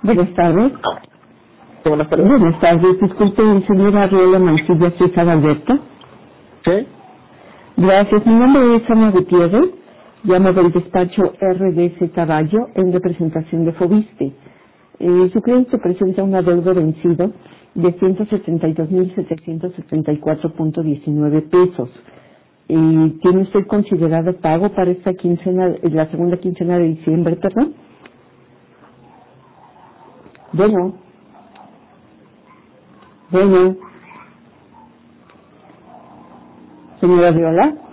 Buenas tardes. Buenas tardes. Buenas tardes. Disculpe, señora Arreola Mancilla César Alberto. Sí. Gracias. Mi nombre es Ana Gutiérrez. Llamo del despacho RDC Caballo en representación de Fobiste. Su crédito presenta un adeudo vencido de 172,774.19 pesos. ¿Tiene usted considerado pago para esta quincena, la segunda quincena de diciembre, perdón? Bueno, señora Viola.